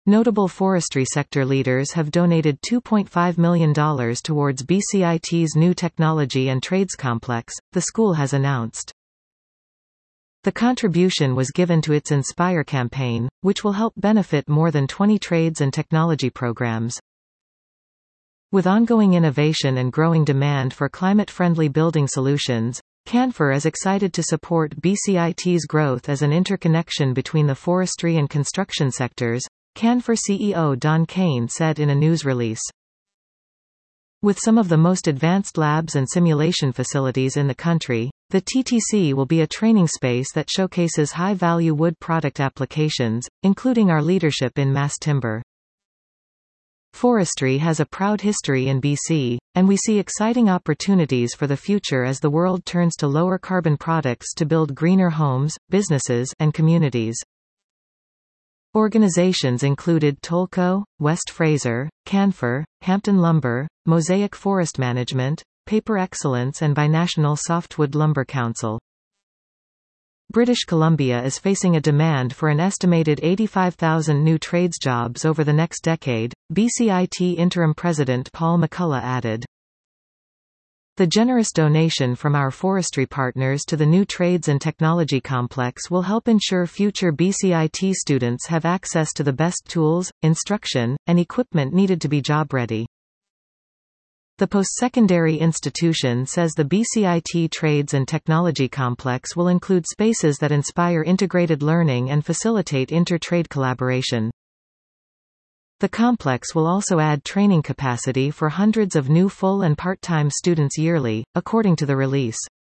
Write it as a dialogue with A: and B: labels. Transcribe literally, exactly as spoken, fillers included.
A: Notable forestry sector leaders have donated two point five million dollars towards B C I T's new technology and trades complex, the school has announced. The contribution was given to its Inspire campaign, which will help benefit more than twenty trades and technology programs. With ongoing innovation and growing demand for climate-friendly building solutions, Canfor is excited to support B C I T's growth as an interconnection between the forestry and construction sectors, Canfor C E O Don Kane said in a news release. With some of the most advanced labs and simulation facilities in the country, the T T C will be a training space that showcases high-value wood product applications, including our leadership in mass timber. Forestry has a proud history in B C, and we see exciting opportunities for the future as the world turns to lower carbon products to build greener homes, businesses, and communities. Organizations included Tolco, West Fraser, Canfor, Hampton Lumber, Mosaic Forest Management, Paper Excellence and Binational Softwood Lumber Council. British Columbia is facing a demand for an estimated eighty-five thousand new trades jobs over the next decade, B C I T Interim President Paul McCullough added. The generous donation from our forestry partners to the new Trades and Technology Complex will help ensure future B C I T students have access to the best tools, instruction, and equipment needed to be job-ready. The post-secondary institution says the B C I T Trades and Technology Complex will include spaces that inspire integrated learning and facilitate inter-trade collaboration. The complex will also add training capacity for hundreds of new full and part-time students yearly, according to the release.